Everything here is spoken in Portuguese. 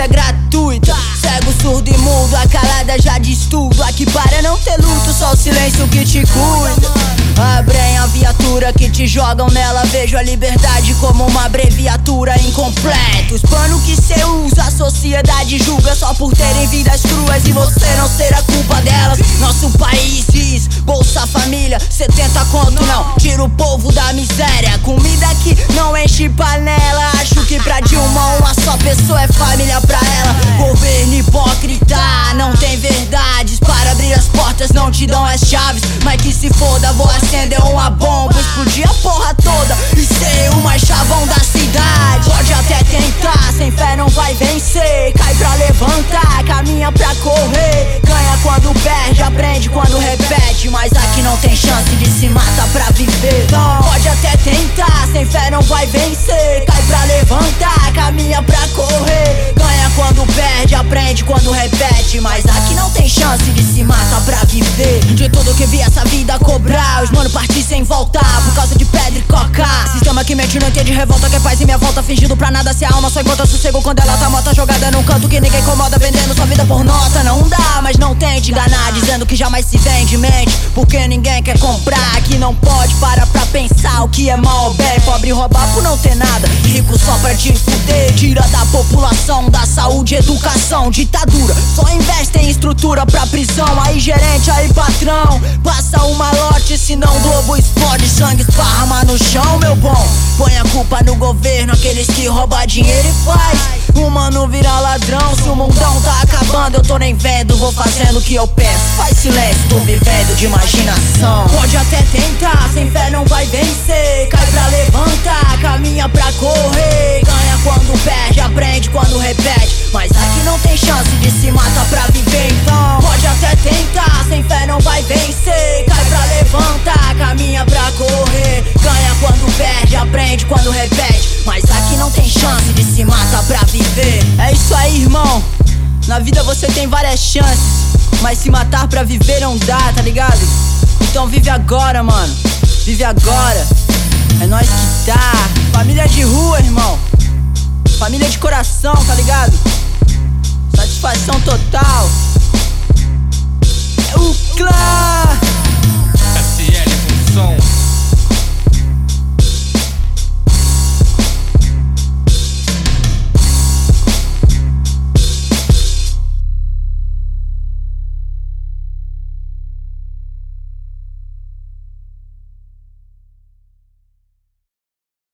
violência gratuita. Cego, surdo e mudo, a calada já diz tudo. Aqui para não ter luto, só o silêncio que te cuida. Abrem a viatura que te jogam nela. Vejo a liberdade como uma abreviatura incompleta. Os planos que cê usa, a sociedade julga só por terem vidas cruas e você não ser a culpa delas. Nosso país diz Bolsa Família, 70 conto não tira o povo da miséria. Comida que não enche panela. Acho que pra Dilma uma só pessoa é família pra ela. Governo hipócrita, não tem verdades. Para abrir as portas não te dão as chaves. Mas que se foda, vou acender uma bomba, explodir a porra toda e ser o mais chavão da cidade. Pode até tentar, sem fé não vai vencer. Cai pra levantar, caminha pra correr. Ganha quando perde, aprende quando repete. Mas aqui não tem chance de se matar pra viver. Não, pode até tentar, sem fé não vai vencer. Cai pra levantar, caminha pra correr. Ganha quando perde, aprende quando repete. Mas aqui não tem chance de se matar pra viver. De tudo que vi essa vida cobrar, os mano partir sem voltar por causa de pedra e coca. Sistema que mente não entende revolta, quer paz em minha volta, fingindo pra nada. Se a alma só encontra sossego quando ela tá morta, jogada num canto que ninguém incomoda, vendendo sua vida por nota. Não dá, mas não tente enganar, dizendo que jamais se vende, mente, porque ninguém quer comprar. Aqui não pode, para pra pensar o que é mal ou bem. Pobre roubar por não ter nada, rico só pra te fuder. Tira da população, da saúde, educação, ditadura. Só investe em estrutura pra prisão. Aí gerente, aí patrão, passa uma lote, senão o Globo explode, sangue esparrama no chão, meu bom. Põe a culpa no governo, aqueles que roubam dinheiro e faz o mano virar ladrão. Se o mundão tá acabando, eu tô nem vendo, vou fazendo o que eu peço. Faz silêncio, tô vivendo de imaginação. Pode até tentar, sem fé não vai vencer. Cai pra levantar, caminha pra correr. Ganha quando perde, aprende quando repete. Mas aqui não tem chance de se matar pra viver. Então pode até tentar, sem fé não vai vencer. Cai pra levantar, caminha pra correr. Ganha quando perde, aprende quando repete. Mas aqui não tem chance de se matar pra viver. É isso aí, irmão. Na vida você tem várias chances, mas se matar pra viver não dá, tá ligado? Então vive agora, mano. Vive agora. É nóis que tá. Família de rua, irmão. Família de coração, tá ligado? Satisfação total. É o clã.